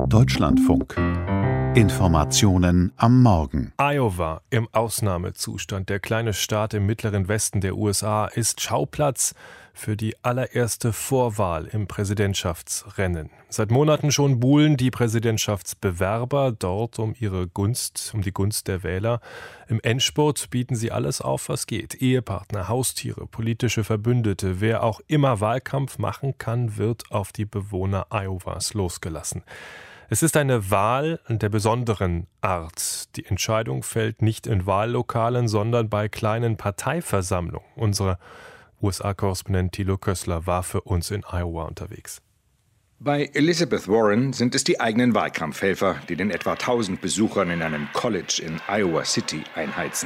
Deutschlandfunk. Informationen am Morgen. Iowa im Ausnahmezustand. Der kleine Staat im mittleren Westen der USA ist Schauplatz für die allererste Vorwahl im Präsidentschaftsrennen. Seit Monaten schon buhlen die Präsidentschaftsbewerber dort um die Gunst der Wähler. Im Endspurt bieten sie alles auf, was geht. Ehepartner, Haustiere, politische Verbündete. Wer auch immer Wahlkampf machen kann, wird auf die Bewohner Iowas losgelassen. Es ist eine Wahl der besonderen Art. Die Entscheidung fällt nicht in Wahllokalen, sondern bei kleinen Parteiversammlungen. Unser USA-Korrespondent Thilo Kössler war für uns in Iowa unterwegs. Bei Elizabeth Warren sind es die eigenen Wahlkampfhelfer, die den etwa 1000 Besuchern in einem College in Iowa City einheizen.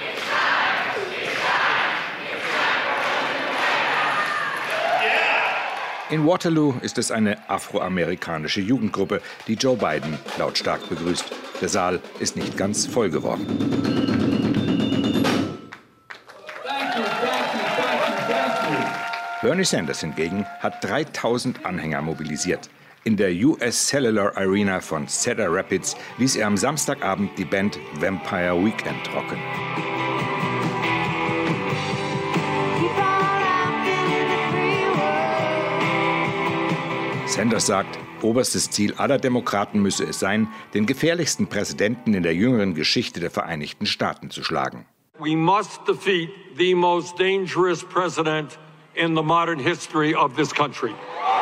In Waterloo ist es eine afroamerikanische Jugendgruppe, die Joe Biden lautstark begrüßt. Der Saal ist nicht ganz voll geworden. Bernie Sanders hingegen hat 3000 Anhänger mobilisiert. In der US Cellular Arena von Cedar Rapids ließ er am Samstagabend die Band Vampire Weekend rocken. Sanders sagt, oberstes Ziel aller Demokraten müsse es sein, den gefährlichsten Präsidenten in der jüngeren Geschichte der Vereinigten Staaten zu schlagen. We must defeat the most dangerous president in the modern history of this country.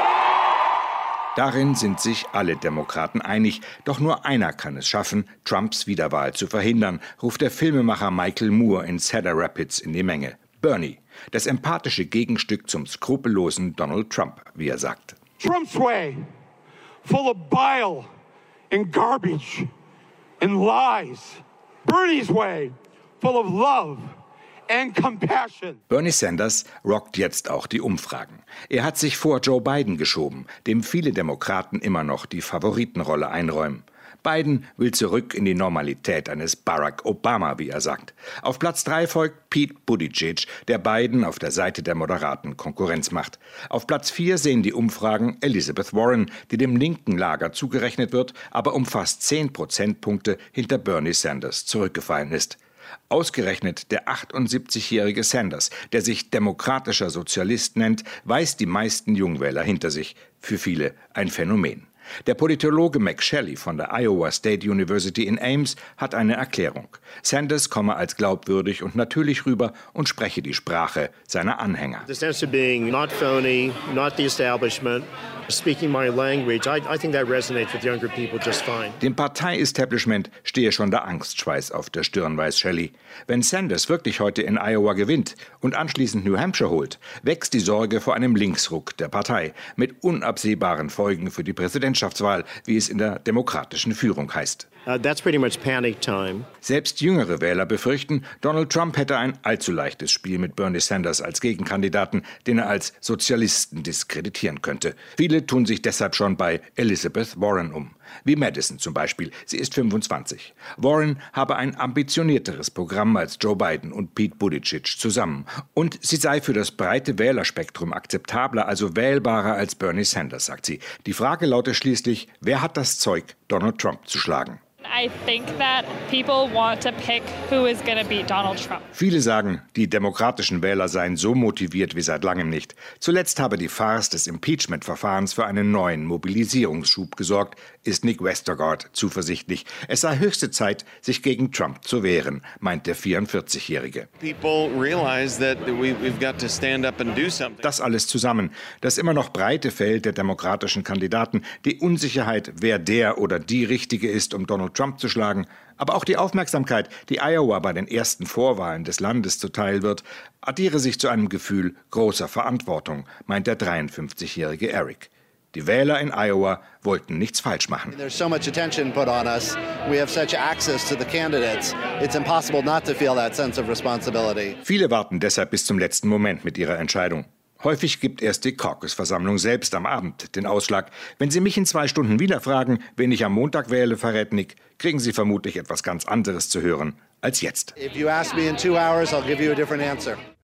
Darin sind sich alle Demokraten einig, doch nur einer kann es schaffen, Trumps Wiederwahl zu verhindern, ruft der Filmemacher Michael Moore in Cedar Rapids in die Menge. Bernie, das empathische Gegenstück zum skrupellosen Donald Trump, wie er sagt. Trump's way, full of bile and garbage and lies. Bernie's way, full of love and compassion. Bernie Sanders rockt jetzt auch die Umfragen. Er hat sich vor Joe Biden geschoben, dem viele Demokraten immer noch die Favoritenrolle einräumen. Biden will zurück in die Normalität eines Barack Obama, wie er sagt. Auf Platz 3 folgt Pete Buttigieg, der Biden auf der Seite der Moderaten Konkurrenz macht. Auf Platz 4 sehen die Umfragen Elizabeth Warren, die dem linken Lager zugerechnet wird, aber um fast 10 Prozentpunkte hinter Bernie Sanders zurückgefallen ist. Ausgerechnet der 78-jährige Sanders, der sich demokratischer Sozialist nennt, weist die meisten Jungwähler hinter sich. Für viele ein Phänomen. Der Politologe Mac Shelley von der Iowa State University in Ames hat eine Erklärung. Sanders komme als glaubwürdig und natürlich rüber und spreche die Sprache seiner Anhänger. The sense of being not phony, not the establishment, speaking my language, I think that resonates with younger people just fine. Dem Partei-Establishment stehe schon der Angstschweiß auf der Stirn, weiß Shelley. Wenn Sanders wirklich heute in Iowa gewinnt und anschließend New Hampshire holt, wächst die Sorge vor einem Linksruck der Partei mit unabsehbaren Folgen für die Präsidentschaftswahl, wie es in der demokratischen Führung heißt. That's pretty much panic time. Selbst jüngere Wähler befürchten, Donald Trump hätte ein allzu leichtes Spiel mit Bernie Sanders als Gegenkandidaten, den er als Sozialisten diskreditieren könnte. Viele tun sich deshalb schon bei Elizabeth Warren um. Wie Madison zum Beispiel. Sie ist 25. Warren habe ein ambitionierteres Programm als Joe Biden und Pete Buttigieg zusammen. Und sie sei für das breite Wählerspektrum akzeptabler, also wählbarer als Bernie Sanders, sagt sie. Die Frage lautet schließlich, wer hat das Zeug, Donald Trump zu schlagen? I think that people want to pick who is going to beat Donald Trump. Viele sagen, die demokratischen Wähler seien so motiviert wie seit langem nicht. Zuletzt habe die Farce des Impeachment-Verfahrens für einen neuen Mobilisierungsschub gesorgt, ist Nick Westergaard zuversichtlich. Es sei höchste Zeit, sich gegen Trump zu wehren, meint der 44-Jährige. Das alles zusammen, das immer noch breite Feld der demokratischen Kandidaten, die Unsicherheit, wer der oder die Richtige ist, um Donald Trump zu schlagen, aber auch die Aufmerksamkeit, die Iowa bei den ersten Vorwahlen des Landes zuteil wird, addiere sich zu einem Gefühl großer Verantwortung, meint der 53-jährige Eric. Die Wähler in Iowa wollten nichts falsch machen. There's so much attention put on us. We have such access to the candidates. It's impossible not to feel that sense of responsibility. Viele warten deshalb bis zum letzten Moment mit ihrer Entscheidung. Häufig gibt erst die Caucus-Versammlung selbst am Abend den Ausschlag. Wenn Sie mich in 2 Stunden wieder fragen, wen ich am Montag wähle, verrät Nick, kriegen Sie vermutlich etwas ganz anderes zu hören als jetzt. If you ask me in 2 hours, I'll give you a different answer.